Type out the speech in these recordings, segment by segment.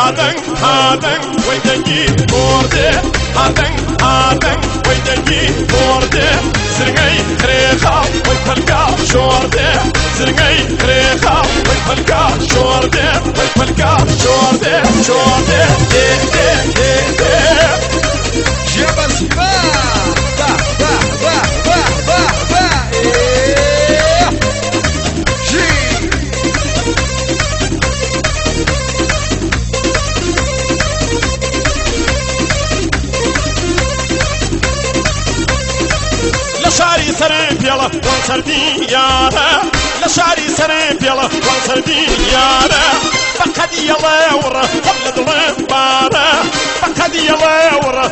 هادن ويدنجي بورده هادن ويدنجي بورده زرقي ريخا ويفلقا شورده زرقي ريخا ويفلقا شورده ويفلقا شورده جبل سباق لشاري سرب يلا وانسردي يارا لشاري سرب يلا وانسردي يارا فقد يلا ورا قبل ضرب بارا فقد يلا ورا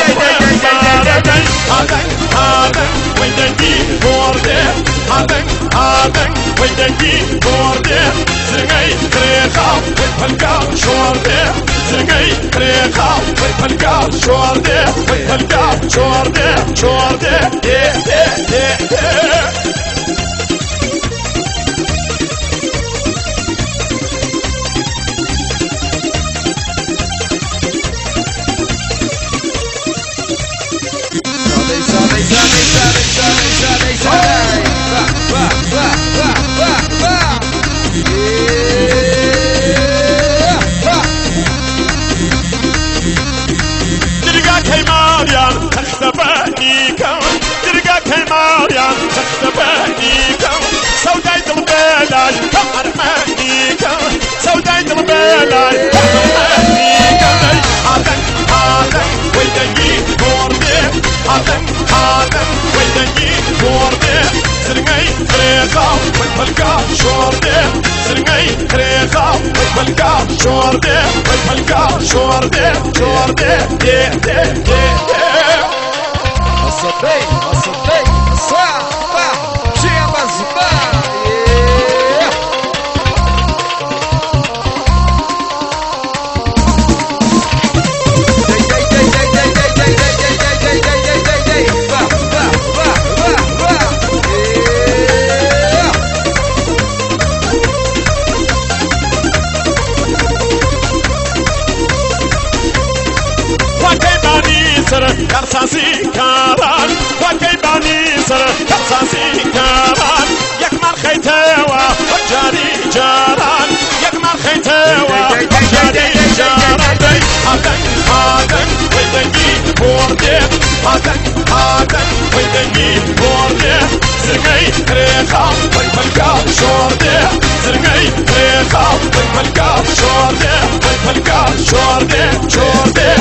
هادن ويدنجي بورده هادن ويدنجي بورده زرقي ريخا ويفلقا شورده زرقي ريخا ويفلقا شورده ويفلقا شورده سوداي دلبلاي أرمانيكا سوداي دلبلاي أرمانيكا هادن ويدنجي بورده هادن ويدنجي بورده زرقي ريخا ويفلقا شورده زرقي ريخا ويفلقا شورده ويفلقا شورده أصدي صافا جبل سباق كرساسي كاران وكيباني سر كرساسي كاران يكمل خيتوا وجاري جاران يكمل خيتوا وجاري جاران هادن ويدنجي بورده هادن ويدنجي بورده زرقي ريخا ويفلقا شورده زرقي ريخا ويفلقا شورده ويفلقا شورده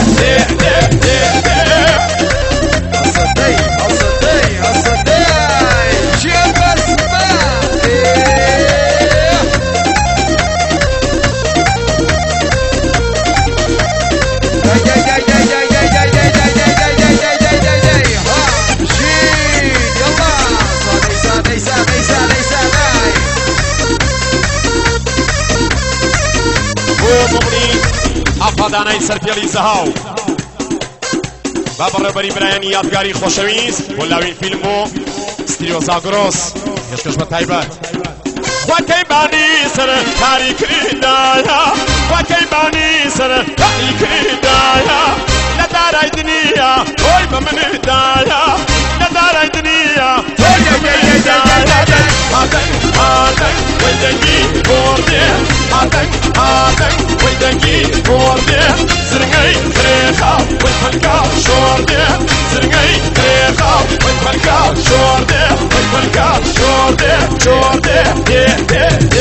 ئافادانای سەرپێڵی زەهاو با بەڕێوەبەری برایانی یادگاری خۆشەویست بۆ لاوین فیلم و ستریۆ زاگرۆس پێشکەش بە تایبەت وەکەیبانی سەر کاری کردایە وەکەیبانی سەر کاری کردایە لە دارای دنیا تۆی بە مندایە لە دارای دنیا تۆی بە مندایە هادن ويدنجي بورده هادن ويدنجي بورده زرقي ريخا ويفلقا شورده زرقي ريخا ويفلقا شورده ويفلقا شورده